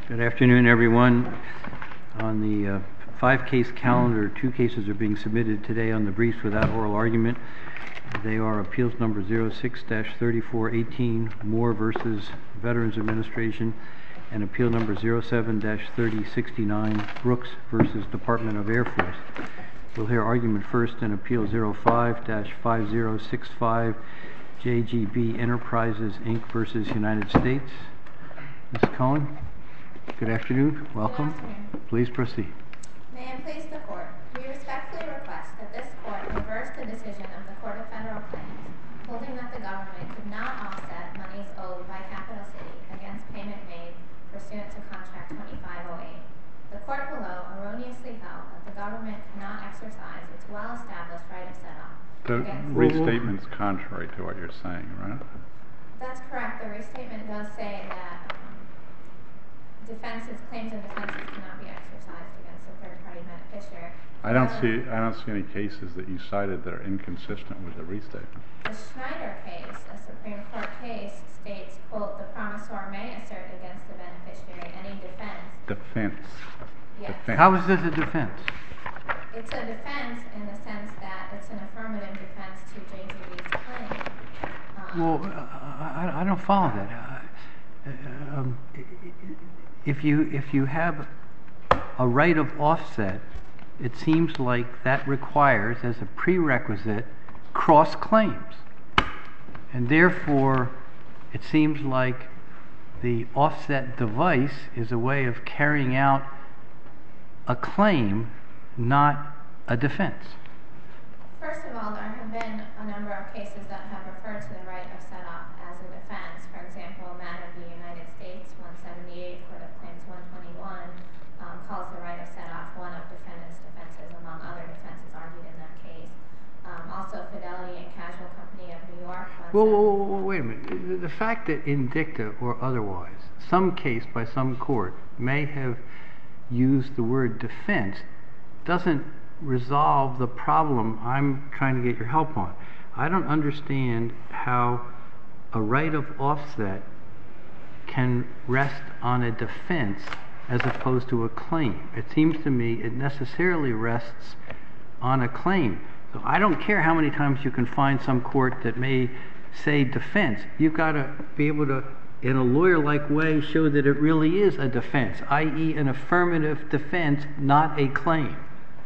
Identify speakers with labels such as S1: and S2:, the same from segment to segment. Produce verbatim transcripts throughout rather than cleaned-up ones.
S1: Good afternoon, everyone. On the uh, five-case calendar, two cases are being submitted today on the briefs without oral argument. They are appeals number zero six dash thirty-four eighteen, Moore versus Veterans Administration, and appeal number zero seven dash thirty sixty-nine, Brooks versus Department of Air Force. We'll hear argument first in appeal zero five dash five zero six five, J G B Enterprises, Incorporated versus United States. Miz Cohen, good afternoon. Welcome.
S2: Good afternoon.
S1: Please proceed.
S2: May it please the Court, we respectfully request that this Court reverse the decision of the Court of Federal Claims, holding that the government could not offset monies owed by Capital City against payment made pursuant to Contract twenty-five oh eight. The Court below erroneously held that the government cannot exercise its well-established right of set-off.
S3: The restatement's contrary to what you're saying, right?
S2: That's correct. The restatement does say that um, defenses, claims and defenses cannot be exercised against a third-party beneficiary.
S3: I don't see. I don't see any cases that you cited that are inconsistent with the restatement.
S2: The Schneider case, a Supreme Court case, states, quote, the promisor may assert against the beneficiary any defense.
S3: Defense.
S2: Yes.
S3: Defense.
S1: How is this a defense?
S2: It's a defense in the sense that it's an affirmative defense to J G B's claim. Um,
S1: Well, I, I don't follow that. Uh, um, if you if you have a right of offset, it seems like that requires, as a prerequisite, cross claims, and therefore, it seems like the offset device is a way of carrying out a claim, not a defense.
S2: First of all, there have been a number of cases that have referred to the right of set-off as a defense. For example, a matter of the United States, one seventy-eight, Court of Claims one twenty-one, um, calls the right of set-off one of defendant's defenses, among other defenses argued in that case. Um, also, Fidelity and Casual Company of New York.
S1: Well, whoa, whoa, whoa, wait a minute. The, the fact that in dicta or otherwise, some case by some court may have used the word defense doesn't resolve the problem I'm trying to get your help on. I don't understand how a right of offset can rest on a defense as opposed to a claim. It seems to me it necessarily rests on a claim. So I don't care how many times you can find some court that may say defense. You've got to be able to, in a lawyer-like way, show that it really is a defense, that is an affirmative defense, not a claim.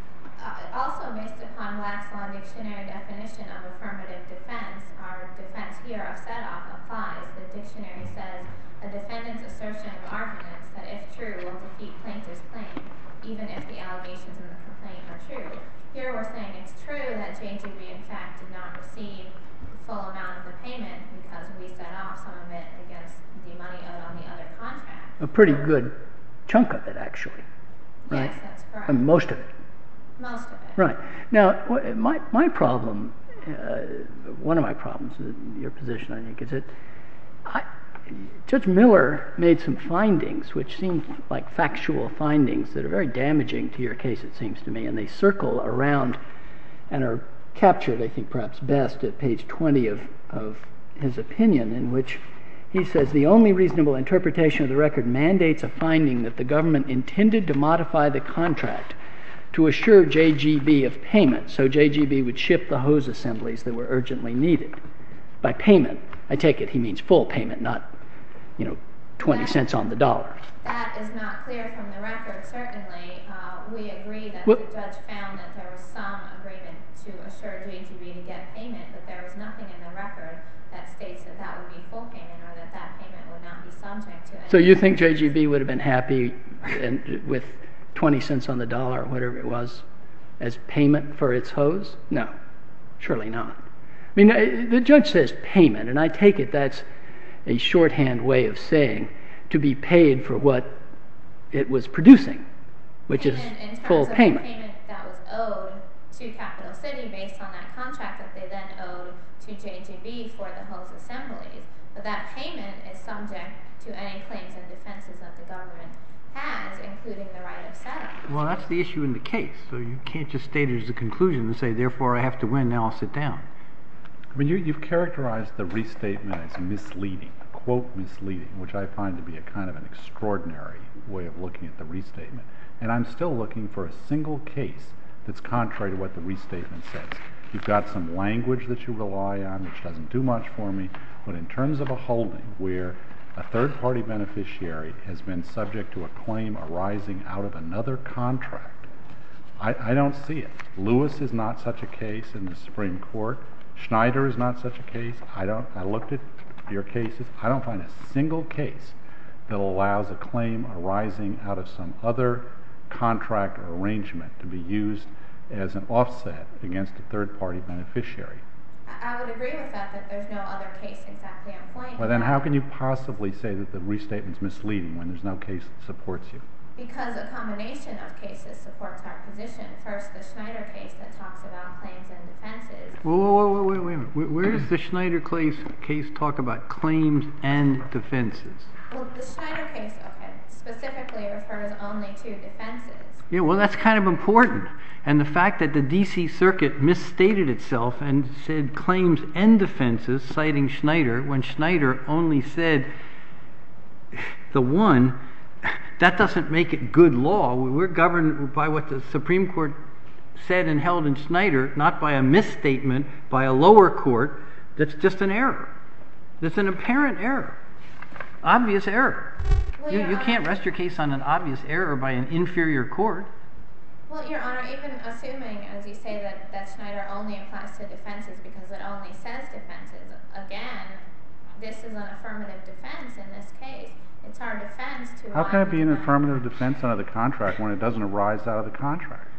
S2: Also, based upon Black's Law Dictionary definition of affirmative defense, our defense here of set-off applies. The dictionary says a defendant's assertion of arguments that, if true, will defeat plaintiff's claim, even if the allegations in the complaint are true. Here we're saying it's true that J G B, in fact, did not receive the full amount of the payment because we set off some of it against the money owed on the other contract.
S4: A pretty good chunk of it, actually. Right?
S2: Yes, that's correct.
S4: I mean, most of it.
S2: Most of it.
S4: Right. Now, my my problem, uh, one of my problems with your position, I think, is that I, Judge Miller made some findings which seem like factual findings that are very damaging to your case, it seems to me, and they circle around and are captured, I think, perhaps best at page twenty of, of his opinion, in which he says, the only reasonable interpretation of the record mandates a finding that the government intended to modify the contract to assure J G B of payment, so J G B would ship the hose assemblies that were urgently needed. By payment, I take it he means full payment, not, you know, twenty that, cents on the dollar.
S2: That is not clear from the record, certainly. Uh, we agree that
S4: well,
S2: the judge found that there was some agreement to assure J G B to get payment, but there was nothing in the record that states that that would be full payment or that that payment would not be subject to it.
S4: So you think J G B would have been happy and, with twenty cents on the dollar, or whatever it was, as payment for its hose? No, surely not. I mean, the judge says payment, and I take it that's a shorthand way of saying to be paid for what it was producing, which
S2: payment
S4: is
S2: in terms
S4: full
S2: of
S4: payment.
S2: The payment that was owed to Capital City based on that contract that they then owed to J G B for the hose assemblies. But that payment is subject to any claims and defenses that the government has, including the right of set-off.
S1: Well, that's the issue in the case, so you can't just state it as a conclusion and say, therefore I have to win, now I'll sit down.
S3: I mean, you, you've characterized the restatement as misleading, quote misleading, which I find to be a kind of an extraordinary way of looking at the restatement. And I'm still looking for a single case that's contrary to what the restatement says. You've got some language that you rely on, which doesn't do much for me, but in terms of a holding where a third-party beneficiary has been subject to a claim arising out of another contract, I, I don't see it. Lewis is not such a case in the Supreme Court. Schneider is not such a case. I don't. I looked at your cases. I don't find a single case that allows a claim arising out of some other contract or arrangement to be used as an offset against a third-party beneficiary.
S2: I would agree with that, that there's no other case exactly on point.
S3: Well, then how can you possibly say that the restatement's misleading when there's no case that supports you?
S2: Because a combination of cases supports our position. First, the Schneider case that talks about claims and defenses.
S1: Whoa, whoa, whoa, wait, wait a minute. Where, where does the Schneider case, case talk about claims and defenses?
S2: Well, the Schneider case, okay, specifically refers only to defenses.
S1: Yeah, well, that's kind of important. And the fact that the D C Circuit misstated itself and said claims and defenses, citing Schneider, when Schneider only said the one, that doesn't make it good law. We're governed by what the Supreme Court said and held in Schneider, not by a misstatement by a lower court that's just an error. That's an apparent error. Obvious error.
S2: Well,
S1: you,
S2: Your
S1: you
S2: Honor,
S1: can't rest your case on an obvious error by an inferior court.
S2: Well, Your Honor, even assuming, as you say, that, that Schneider only applies to defenses because it only says defenses, again, this is an affirmative defense in this case. It's our defense to...
S3: How can it be an affirmative defense under the contract when it doesn't arise out of the contract?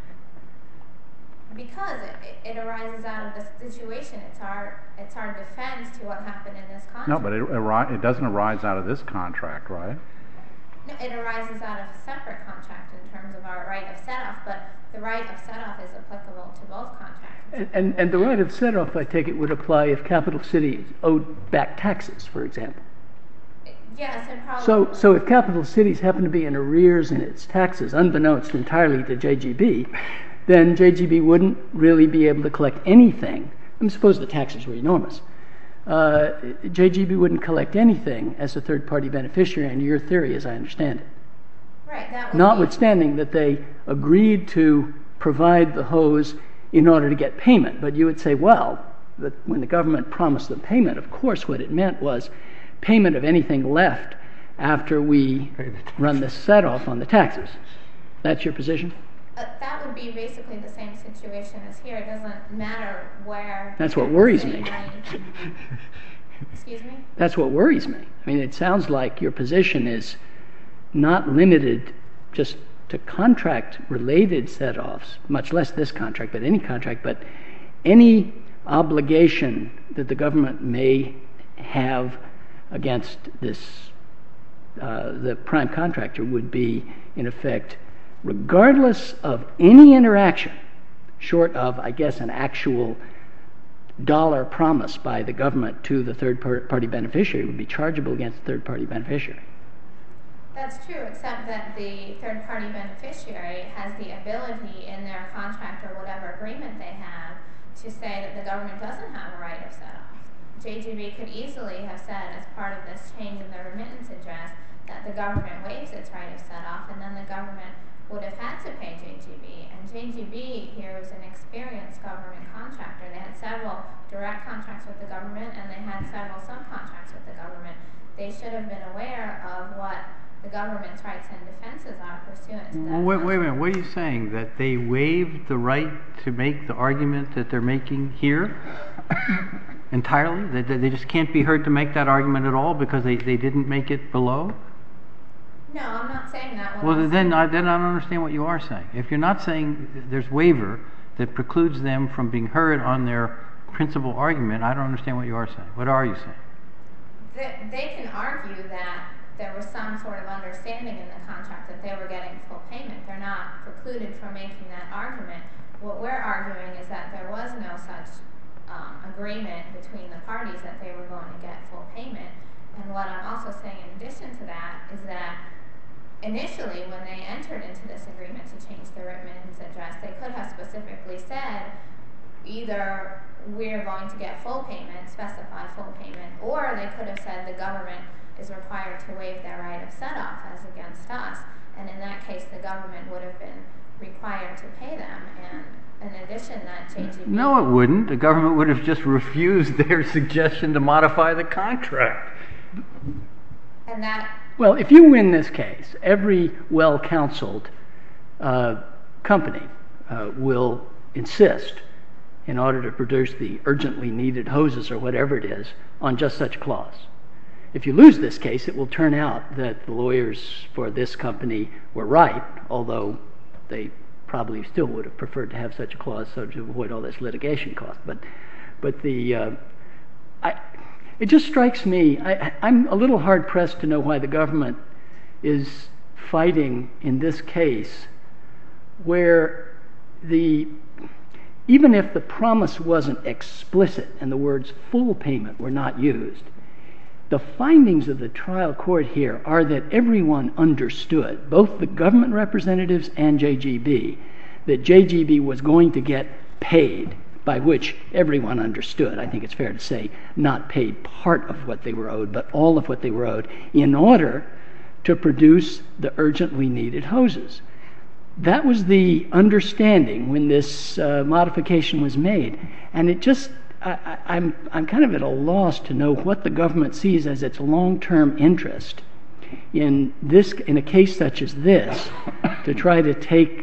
S2: Because it, it arises out of the situation. It's our it's our defense to what happened in this contract.
S3: No, but it, ari- it doesn't arise out of this contract, right?
S2: No, it arises out of a separate contract in terms of our right of set-off, but the right of set-off is applicable to both contracts.
S4: And, and, and the right of set-off, I take it, would apply if Capital City owed back taxes, for example.
S2: Yes, and probably...
S4: So, so if Capital Cities happen to be in arrears in its taxes, unbeknownst entirely to J G B, then J G B wouldn't really be able to collect anything. I mean, suppose the taxes were enormous. Uh, J G B wouldn't collect anything as a third-party beneficiary under your theory, as I understand it.
S2: Right, that would
S4: Notwithstanding that they agreed to provide the hose in order to get payment. But you would say, well, that when the government promised them payment, of course what it meant was payment of anything left after we run the set-off on the taxes. That's your position?
S2: Uh, that would be basically the same situation as here. It doesn't matter where...
S4: That's what worries me.
S2: Excuse me?
S4: That's what worries me. I mean, it sounds like your position is not limited just to contract-related set-offs, much less this contract, but any contract, but any obligation that the government may have against this, uh, the prime contractor would be, in effect, regardless of any interaction, short of, I guess, an actual dollar promise by the government to the third-party beneficiary, would be chargeable against the third-party beneficiary.
S2: That's true, except that the third-party beneficiary has the ability in their contract or whatever agreement they have to say that the government doesn't have a right of set-off. J G B could easily have said, as part of this change in the remittance address, that the government waives its right of set-off, and then the government would have had to pay J G B. And J G B here was an experienced government contractor. They had several direct contracts with the government, and they had several subcontracts with the government. They should have been aware of what the government's rights and defenses are pursuant to that.
S1: Well, wait, wait a minute. What are you saying? That they waived the right to make the argument that they're making here entirely? That they just can't be heard to make that argument at all because they, they didn't make it below?
S2: No, I'm not saying that. What
S1: Well,
S2: I'm
S1: then
S2: saying-
S1: I, then I don't understand what you are saying. If you're not saying there's waiver that precludes them from being heard on their principal argument, I don't understand what you are saying. What are you saying?
S2: They, they can argue that there was some sort of understanding in the contract that they were getting full payment. They're not precluded from making that argument. What we're arguing is that there was no such um, agreement between the parties that they were going to get full payment. And what I'm also saying in addition to that is that initially when they entered into this agreement to change the remittance address, they could have specifically said either we're going to get full payment, specify full payment, or they could have said the government is required to waive their right of set-off as against us. And in that case, the government would have been required to pay them. And in addition, that J G B...
S1: No, it wouldn't. The government would have just refused their suggestion to modify the contract.
S2: And that...
S4: Well, if you win this case, every well-counseled uh, company uh, will insist, in order to produce the urgently needed hoses or whatever it is, on just such a clause. If you lose this case, it will turn out that the lawyers for this company were right, although they probably still would have preferred to have such a clause so to avoid all this litigation cost. But, but the, uh, I, it just strikes me, I, I'm a little hard-pressed to know why the government is fighting in this case where the, even if the promise wasn't explicit and the words full payment were not used, the findings of the trial court here are that everyone understood, both the government representatives and J G B, that J G B was going to get paid, by which everyone understood, I think it's fair to say, not paid part of what they were owed, but all of what they were owed, in order to produce the urgently needed hoses. That was the understanding when this uh, modification was made, and it just I, I'm I'm kind of at a loss to know what the government sees as its long-term interest in this, in a case such as this, to try to take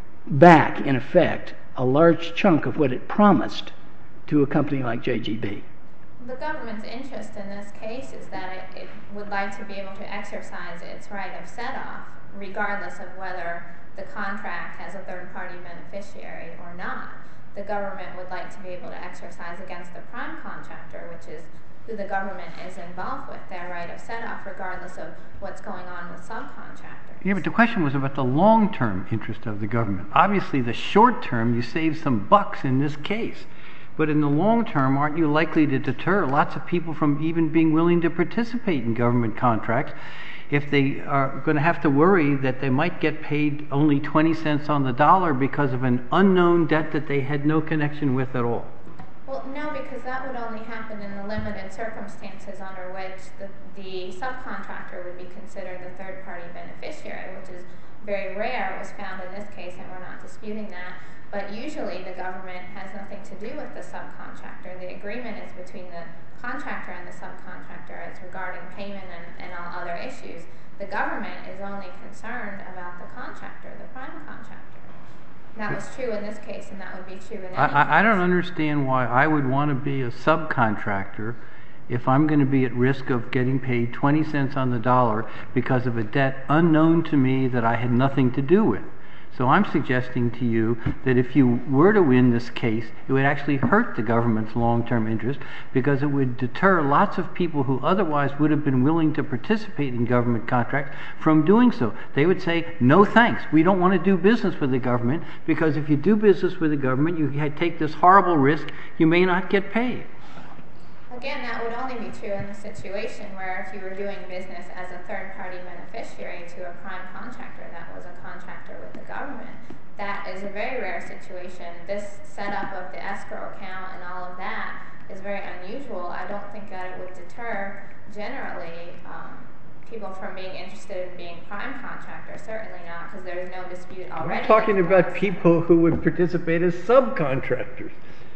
S4: back, in effect, a large chunk of what it promised to a company like J G B.
S2: The government's interest in this case is that it, it would like to be able to exercise its right of set-off, regardless of whether the contract has a third-party beneficiary or not. The government would like to be able to exercise against the prime contractor, which is who the government is involved with, their right of set-off, regardless of what's going on with subcontractors.
S1: Yeah, but the question was about the long-term interest of the government. Obviously, the short-term, you save some bucks in this case. But in the long term, aren't you likely to deter lots of people from even being willing to participate in government contracts if they are going to have to worry that they might get paid only twenty cents on the dollar because of an unknown debt that they had no connection with at all?
S2: Well, no, because that would only happen in the limited circumstances under which the, the subcontractor would be considered the third-party beneficiary, which is very rare. It was found in this case, and we're not disputing that. But usually the government has nothing to do with the subcontractor. The agreement is between the contractor and the subcontractor as regarding payment and, and all other issues. The government is only concerned about the contractor, the prime contractor. That was true in this case, and that would be true in any
S1: I,
S2: case.
S1: I don't understand why I would want to be a subcontractor if I'm going to be at risk of getting paid twenty cents on the dollar because of a debt unknown to me that I had nothing to do with. So I'm suggesting to you that if you were to win this case, it would actually hurt the government's long-term interest because it would deter lots of people who otherwise would have been willing to participate in government contracts from doing so. They would say, no thanks, we don't want to do business with the government because if you do business with the government, you take this horrible risk, you may not get paid.
S2: Again, that would only be true in the situation where if you were doing business as a third-party beneficiary to a prime contractor that was a contractor with the government. That is a very rare situation. This setup of the escrow account and all of that is very unusual. I don't think that it would deter, generally, um, people from being interested in being prime contractors. Certainly not, because there's no dispute already.
S1: I'm talking about people who would participate as subcontractors.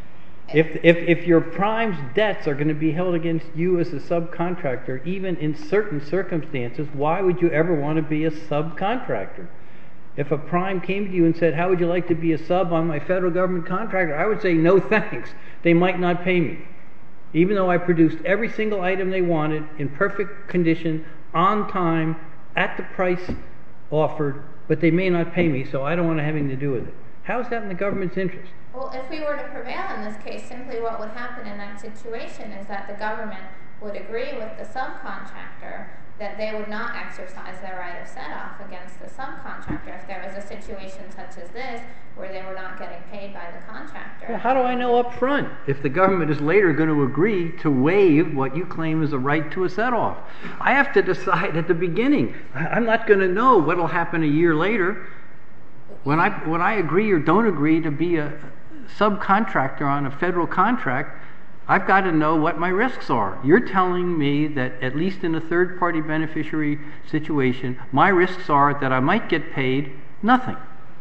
S1: If, if, if your prime's debts are going to be held against you as a subcontractor, even in certain circumstances, why would you ever want to be a subcontractor? If a prime came to you and said, how would you like to be a sub on my federal government contractor? I would say, no thanks. They might not pay me. Even though I produced every single item they wanted in perfect condition, on time, at the price offered, but they may not pay me, so I don't want to have anything to do with it. How is that in the government's interest?
S2: Well, if we were to prevail in this case, simply what would happen in that situation is that the government would agree with the subcontractor that they would not exercise their right of set-off against the subcontractor if there was a situation such as this where they were not getting paid by the contractor.
S1: Well, how do I know up front if the government is later going to agree to waive what you claim is a right to a set-off? I have to decide at the beginning. I'm not going to know what will happen a year later. When I, when I agree or don't agree to be a subcontractor on a federal contract, I've got to know what my risks are. You're telling me that at least in a third-party beneficiary situation, my risks are that I might get paid nothing.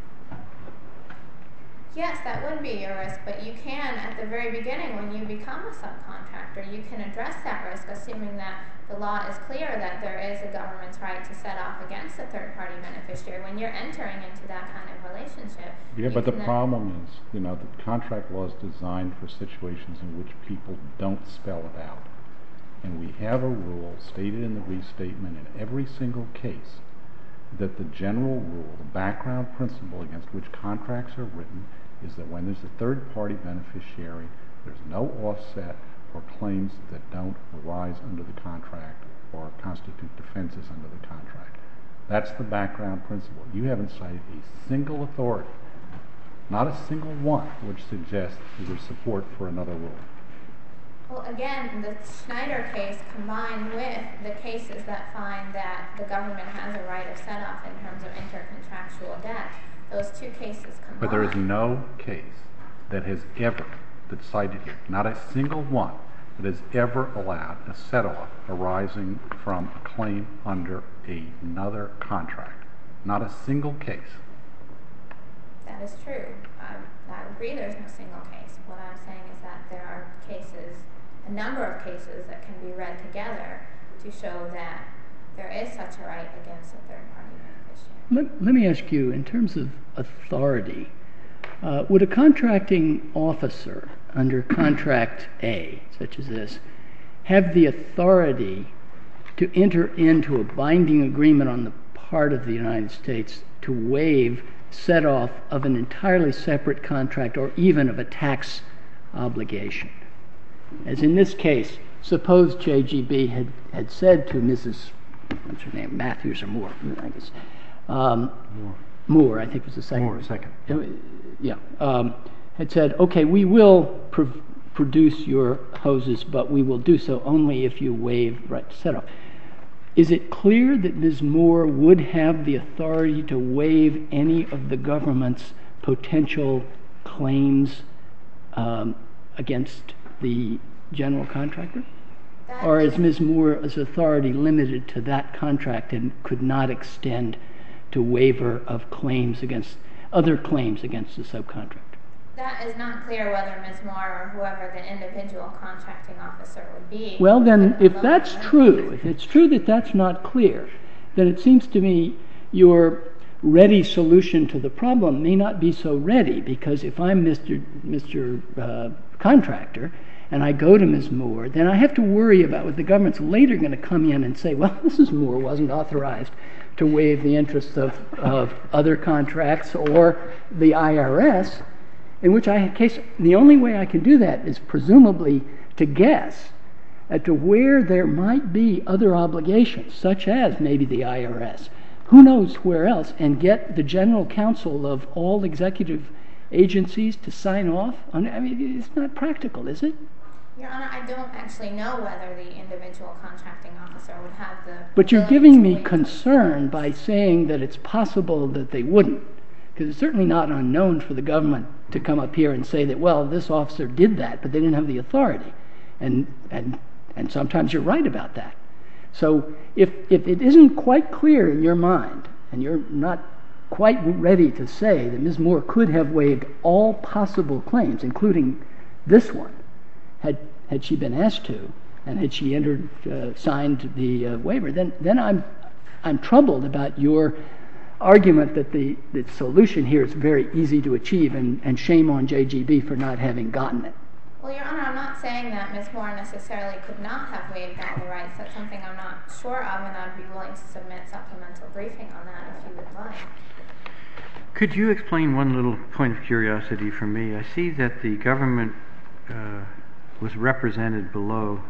S2: Yes, that would be your risk, but you can, at the very beginning, when you become a subcontractor, you can address that risk, assuming that the law is clear that there is a government's right to set off against a third-party beneficiary. When you're entering into that kind of relationship,
S3: yeah, but the
S2: then
S3: problem is, you know, the contract law is designed for situations in which people don't spell it out. And we have a rule stated in the restatement in every single case that the general rule, the background principle against which contracts are written, is that when there's a third-party beneficiary, there's no offset for claims that don't arise under the contract or constitute defenses under the contract. That's the background principle. You haven't cited a single authority, not a single one, which suggests there's support for another rule.
S2: Well, again, the Schneider case combined with the cases that find that the government has a right of set-off in terms of intercontractual debt, those two cases combined.
S3: But there is no case that has ever, that's cited here, not a single one, that has ever allowed a set-off arising from a claim under another contract. Not a single case.
S2: That is true. I, I agree there's no single case. What I'm saying is that there are cases, a number of cases that can be read together to show that there is such a right against a third-party beneficiary.
S4: Let, let me ask you, in terms of authority, uh, would a contracting officer under Contract A, such as this, have the authority to enter into a binding agreement on the part of the United States to waive set-off of an entirely separate contract or even of a tax obligation? As in this case, suppose J G B had, had said to Missus what's her name, Matthews or Moore, I guess. Um,
S1: Moore.
S4: Moore, I think was the second.
S1: Moore, second.
S4: Yeah. Um, had said, okay, we will pr- produce your hoses, but we will do so only if you waive right to set off. Is it clear that Miz Moore would have the authority to waive any of the government's potential claims um, against the general contractor?
S2: That
S4: Or is Miz Moore's authority limited to that contract and could not extend to waiver of claims against other claims against the subcontractor?
S2: That is not clear whether Miz Moore or whoever the individual contracting officer would be.
S4: Well, then, if
S2: Alone
S4: that's
S2: with
S4: true,
S2: these.
S4: if it's true that that's not clear, then it seems to me your ready solution to the problem may not be so ready, because if I'm Mister Mister Uh, contractor and I go to Miz Moore, then I have to worry about what the government's later going to come in and say, well, Missus Moore wasn't authorized to waive the interests of, of other contracts or the I R S, in which I case the only way I can do that is presumably to guess as to where there might be other obligations, such as maybe the I R S, who knows where else, and get the general counsel of all executive agencies to sign off on it. I mean, it's not practical, is it?
S2: Your Honor, I don't actually know whether the individual contracting officer would have the...
S4: But you're
S2: ability
S4: giving
S2: to
S4: me
S2: waive
S4: concern
S2: those.
S4: by saying that it's possible that they wouldn't, because it's certainly not unknown for the government to come up here and say that, well, this officer did that, but they didn't have the authority. And and and sometimes you're right about that. So if if it isn't quite clear in your mind, and you're not quite ready to say that Miz Moore could have waived all possible claims, including this one, had had she been asked to, and had she entered, uh, signed the uh, waiver, then then I'm I'm troubled about your argument that the, the solution here is very easy to achieve, and, and shame on J G B for not having gotten it.
S2: Well, Your Honor, I'm not saying that Miz Moore necessarily could not have waived all the rights. That's something I'm not sure of, and I'd be willing to submit supplemental briefing on that if you would like.
S1: Could you explain one little point of curiosity for me? I see that the government uh, was represented below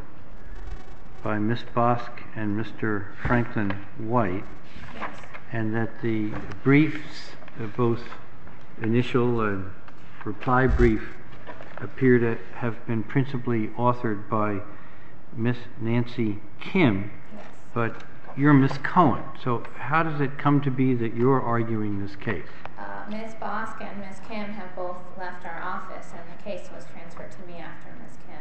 S1: by Miz Bosk and Mister Franklin White,
S2: Yes.
S1: and that the briefs, uh, both initial and reply brief, appear to have been principally authored by Miss Nancy Kim,
S2: Yes.
S1: but you're Miss Cohen. So how does it come to be that you're arguing this case?
S2: Uh, Miz Bosk and Miz Kim have both left our office, and the case was transferred to me after Miz Kim.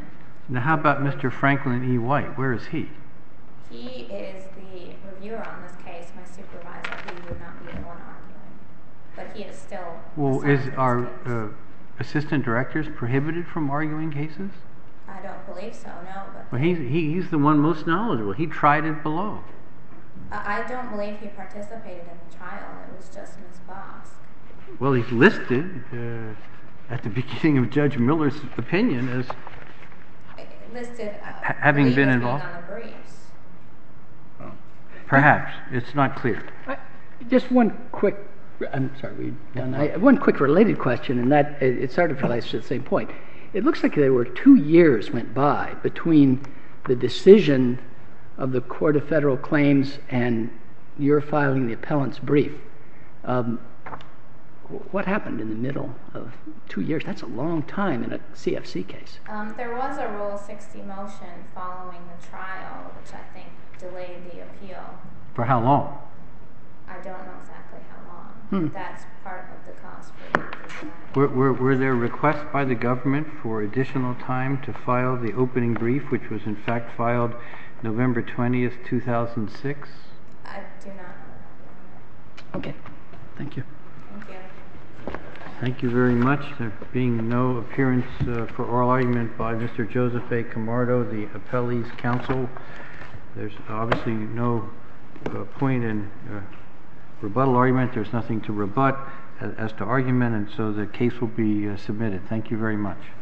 S1: Now how about Mister Franklin E. White? Where is he?
S2: He is the reviewer on this case, my supervisor. He would not be the one arguing. But he is still...
S1: Well,
S2: assigned
S1: is
S2: to this
S1: our
S2: case.
S1: uh, assistant directors prohibited from arguing cases?
S2: I don't believe so, no. But
S1: Well, he's, he, he's the one most knowledgeable. He tried it below.
S2: I I don't believe he participated in the trial. It was just Miz Bosk.
S1: Well, he's listed uh, at the beginning of Judge Miller's opinion as
S2: Listed uh,
S1: Ha- having
S2: believe
S1: been
S2: as
S1: involved?
S2: being on the briefs.
S1: perhaps. It's not clear.
S4: I- Just one quick, I'm sorry, we done. I, one quick related question, and that it, it sort of relates to the same point. It looks like there were two years went by between the decision of the Court of Federal Claims and your filing the appellant's brief. Um, what happened in the middle of two years? That's a long time in a C F C case.
S2: Um, there was a Rule sixty motion following the trial, which I think delayed the appeal.
S1: For how long?
S2: I don't know exactly how long.
S4: Hmm.
S2: That's part of the cost for the delay.
S1: Were, were, were there requests by the government for additional time to file the opening brief, which was in fact filed November twentieth, two thousand six?
S2: I do not know.
S4: Okay, thank you.
S2: Thank you.
S1: Thank you very much. There being no appearance uh, for oral argument by Mister Joseph A. Camardo, the appellee's counsel, there's obviously no uh, point in uh, rebuttal argument. There's nothing to rebut as, as to argument, and so the case will be uh, submitted. Thank you very much.